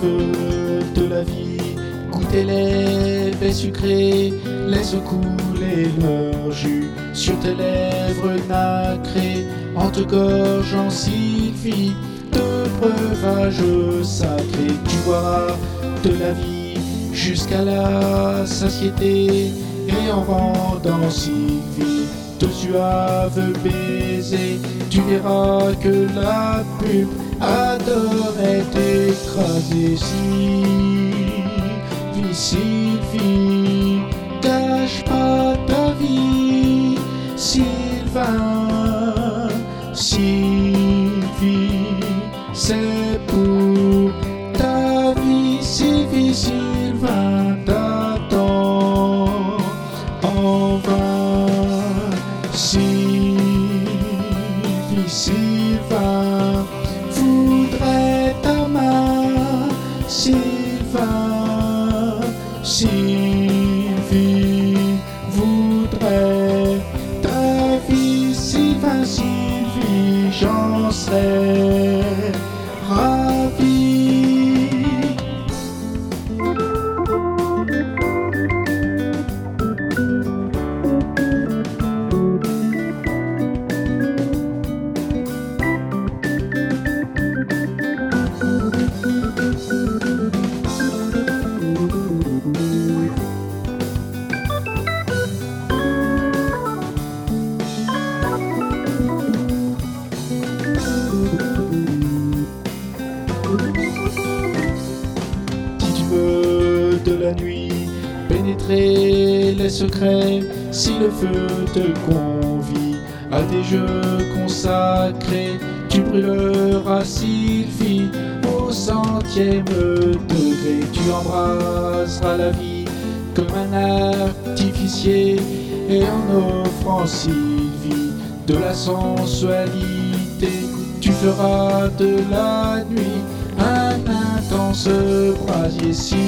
feu de la vie, goûter les baies sucrées, laisse couler leur jus sur tes lèvres nacrées, en te gorgeant Sylvie de breuvages sacrés. Tu boiras de la vie jusqu'à la satiété, et en rendant Sylvie de suaves baisers, tu verras que la pulpe adorait t'écraser. Sylvie, Sylvie, gâche pas ta vie. Sylvain, Sylvie, c'est pour ta vie. Sylvie, Sylvain t'attend en vain. Sylvie, Sylvain voudrait ta main. Sylvain, Sylvie voudrait ta vie. Sylvain, Sylvie, j'en serais ravi. Si tu veux de la nuit pénétrer les secrets, si le feu te convie à des jeux consacrés, tu brûleras Sylvie au 100e degré. Tu embrasseras la vie comme un artificier, et en offrant Sylvie de la sensualité, tu feras de la nuit un intense brasier.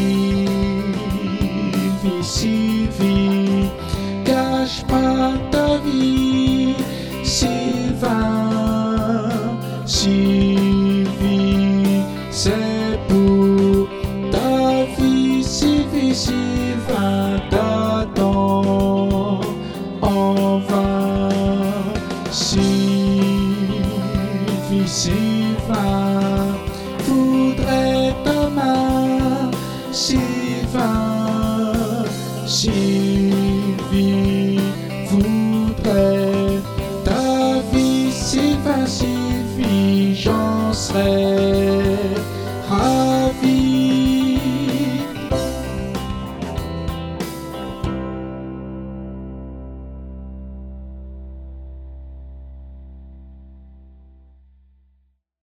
Sylvie, Sylvie, gâche pas ta vie. Sylvain, Sylvie, c'est pour ta vie. Sylvie, Sylvain t'attend en vain. Sylvie, Sylvain voudrait ta main. Sylvain, Sylvie voudrait ta vie. Sylvain, Sylvie, j'en serais ravi.